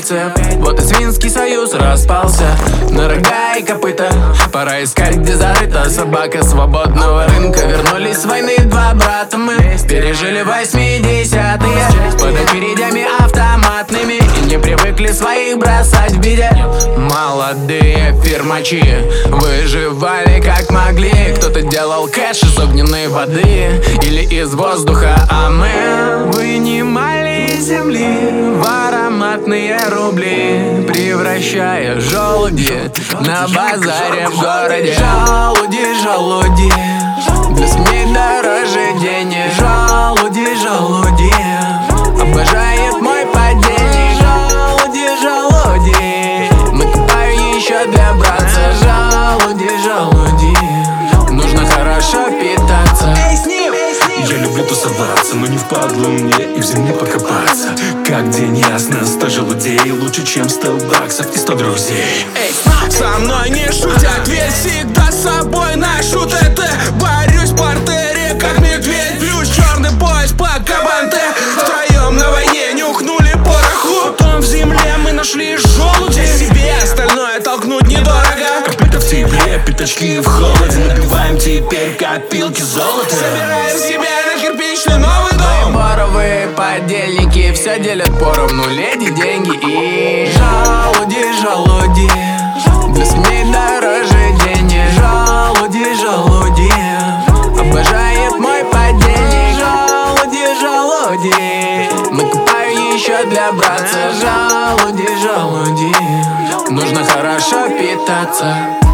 пальцев. Вот и Свинский союз распался на рога и копыта. Пора искать, где зарыта собака свободного рынка. Вернулись с войны два брата мы, пережили 80-е под очередями автоматными и не привыкли своих бросать в беде. Молодые фирмачи выживали как могли. Кто-то делал кэш из огненной воды или из воздуха, а мы вынимали из земли в ароматные рубли, превращая желуди на базаре в городе. Желуди, желуди, для семей дороже денег. Желуди, желуди, обожает мой подельник. Желуди, желуди, накупаю еще для братца. Желуди, желуди, нужно хорошо питаться. Я люблю тусоваться, но не впадло мне и в земле покопаться. Как день ясно, 100 желудей лучше, чем 100 баксов и 100 друзей. Со мной не шутят, ведь всегда с собой ношу ТТ. Борюсь в партере, как медведь, плюс черный пояс по кабанте. Втроем на войне нюхнули пороху, потом в земле мы нашли желуди. Себе остальное толкнуть недорого. Копыта в тепле, пятачки в холоде. Набиваем теперь копилки золота. Собираем себе на кирпичный новый дом. Боровые подельники все делят поровну, леди, деньги и желуди, желуди, для семей дороже денег. Желуди, желуди, обожает мой подельник. Желуди, желуди, накупаю еще для братца. Желуди, желуди, нужно хорошо питаться.